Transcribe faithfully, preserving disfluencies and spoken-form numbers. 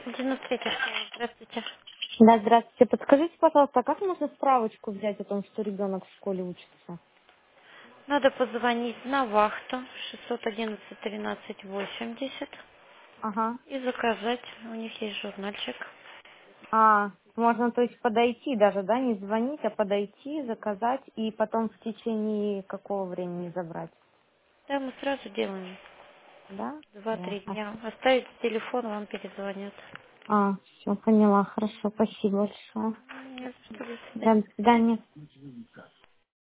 одиннадцать третья школа, здравствуйте. Да, здравствуйте. Подскажите, пожалуйста, а как можно справочку взять о том, что ребенок в школе учится? Надо позвонить на вахту шестьсот одиннадцать тринадцать восемьдесят Ага. и заказать. У них есть журнальчик. А, можно, то есть, подойти даже, да, не звонить, а подойти, заказать и потом в течение какого времени забрать? Да, мы сразу делаем. Да? Два-три Ясно. дня. Оставить телефон, вам перезвонят. А, все, поняла. Хорошо, спасибо большое. Не за что, до Да, свидания. до свидания.